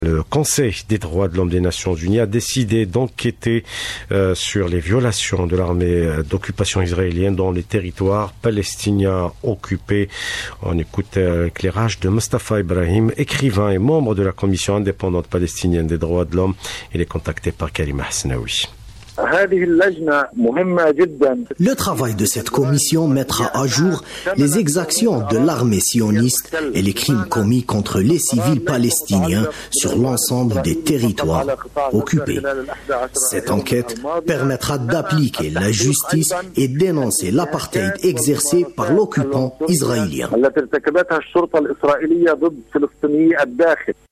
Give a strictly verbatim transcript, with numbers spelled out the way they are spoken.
Le Conseil des droits de l'homme des Nations Unies a décidé d'enquêter euh, sur les violations de l'armée d'occupation israélienne dans les territoires palestiniens occupés. On écoute euh, l'éclairage de Mustafa Ibrahim, écrivain et membre de la Commission indépendante palestinienne des droits de l'homme. Il est contacté par Karim Hasnaoui. Le travail de cette commission mettra à jour les exactions de l'armée sioniste et les crimes commis contre les civils palestiniens sur l'ensemble des territoires occupés. Cette enquête permettra d'appliquer la justice et dénoncer l'apartheid exercé par l'occupant israélien.